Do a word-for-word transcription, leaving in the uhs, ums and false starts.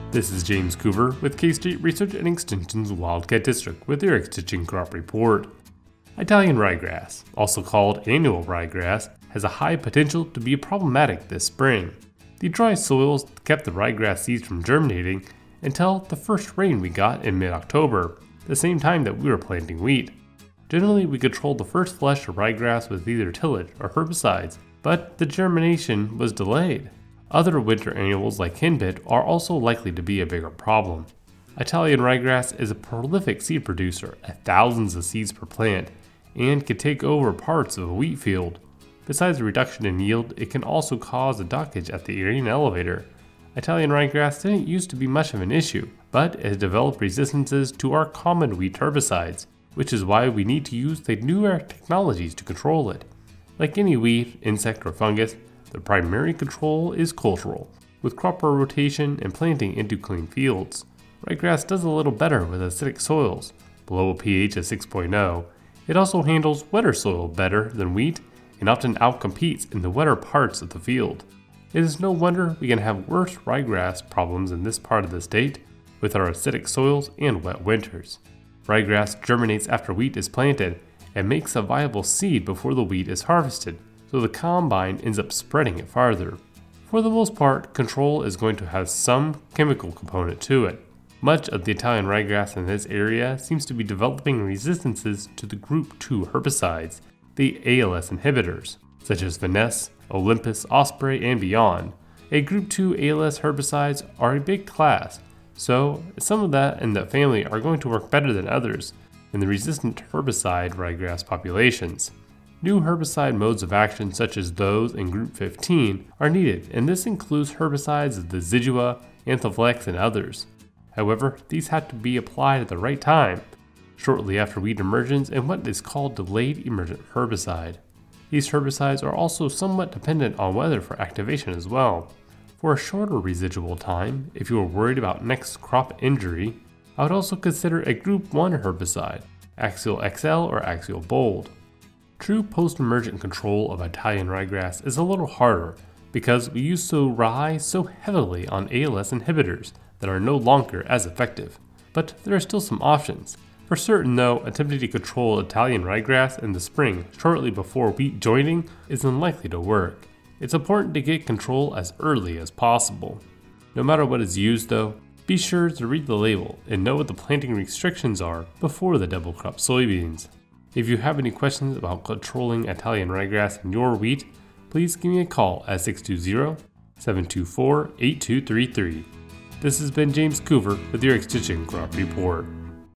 This is James Coover with K-State Research and Extension's Wildcat District with your Extension Crop Report. Italian ryegrass, also called annual ryegrass, has a high potential to be problematic this spring. The dry soils kept the ryegrass seeds from germinating until the first rain we got in mid-October, the same time that we were planting wheat. Generally, we controlled the first flush of ryegrass with either tillage or herbicides, but the germination was delayed. Other winter annuals like henbit are also likely to be a bigger problem. Italian ryegrass is a prolific seed producer at thousands of seeds per plant and can take over parts of a wheat field. Besides a reduction in yield, it can also cause a dockage at the grain elevator. Italian ryegrass didn't used to be much of an issue, but it has developed resistances to our common wheat herbicides, which is why we need to use the newer technologies to control it. Like any weed, insect, or fungus, the primary control is cultural, with crop rotation and planting into clean fields. Ryegrass does a little better with acidic soils, below a pH of six point oh. It also handles wetter soil better than wheat and often outcompetes in the wetter parts of the field. It is no wonder we can have worse ryegrass problems in this part of the state with our acidic soils and wet winters. Ryegrass germinates after wheat is planted and makes a viable seed before the wheat is harvested, so the combine ends up spreading it farther. For the most part, control is going to have some chemical component to it. Much of the Italian ryegrass in this area seems to be developing resistances to the group two herbicides, the A L S inhibitors, such as Finesse, Olympus, Osprey, and beyond. A group two A L S herbicides are a big class, so some of that in that family are going to work better than others in the resistant herbicide ryegrass populations. New herbicide modes of action such as those in Group fifteen are needed, and this includes herbicides of the Zidua, Anthoflex, and others. However, these have to be applied at the right time, shortly after wheat emergence and what is called delayed emergent herbicide. These herbicides are also somewhat dependent on weather for activation as well. For a shorter residual time, if you are worried about next crop injury, I would also consider a Group one herbicide, Axial X L or Axial Bold. True post-emergent control of Italian ryegrass is a little harder because we used to rely so heavily on A L S inhibitors that are no longer as effective. But there are still some options. For certain though, attempting to control Italian ryegrass in the spring shortly before wheat joining is unlikely to work. It's important to get control as early as possible. No matter what is used though, be sure to read the label and know what the planting restrictions are before the double crop soybeans. If you have any questions about controlling Italian ryegrass in your wheat, please give me a call at six two zero, seven two four, eight two three three. This has been James Coover with your Extension Crop Report.